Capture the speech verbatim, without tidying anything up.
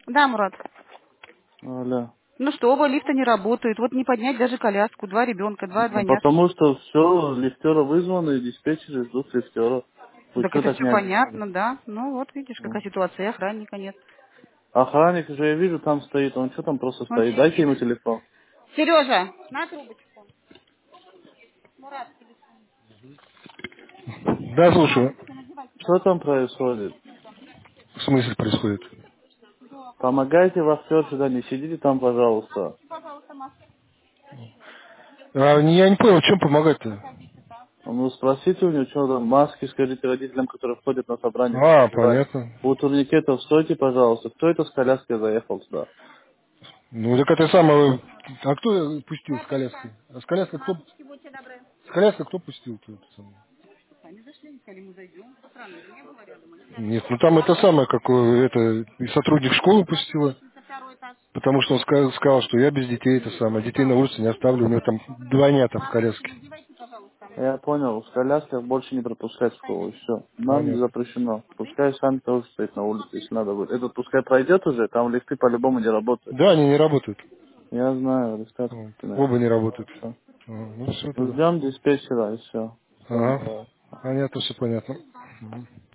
Да, Мурат. Алло. Ну что, оба лифта не работают. Вот не поднять даже коляску. Два ребенка, два Ну, двойняшки. потому что все, лифтера вызваны, диспетчеры ждут лифтера. Вы Так что это так все не объяснили? понятно, да. Ну вот, видишь, какая Ну. ситуация. И охранника нет. Охранник же, я вижу, там стоит. Он что там просто Он стоит? Дайте ему сидит. телефон. Сережа, на трубочку. Да, слушаю. Что там происходит? В смысле происходит? Помогайте вахтерше, да, не сидите там, пожалуйста. А, не- я не понял, в чем помогать-то? Ну, спросите у него, что там, маски, скажите родителям, которые входят на собрание, А, надевать. понятно. У турникетов стойте, пожалуйста. Кто это с коляской заехал сюда? Ну, так это самое... А кто пустил с коляской? А с коляской кто... С коляской кто пустил? -то, это самое? Нет, ну там это самое, как э, это... И сотрудник школы пустила. Потому что он ска- сказал, что я без детей это самое. Детей на улице не оставлю. У него там двойнята в коляске. Я понял, с коляской больше не пропускать в школу, и все. Нам не Понятно. запрещено. Пускай сами тоже стоит на улице, если надо будет. Этот пускай пройдет уже, там лифты по-любому не работают. Да, они не работают. Я знаю, лифты Вот. отключены. Оба не работают. Всё. А, ну, все тогда. Ждем диспетчера, и все. Все, Ага. давай. Понятно, все понятно. Мгм.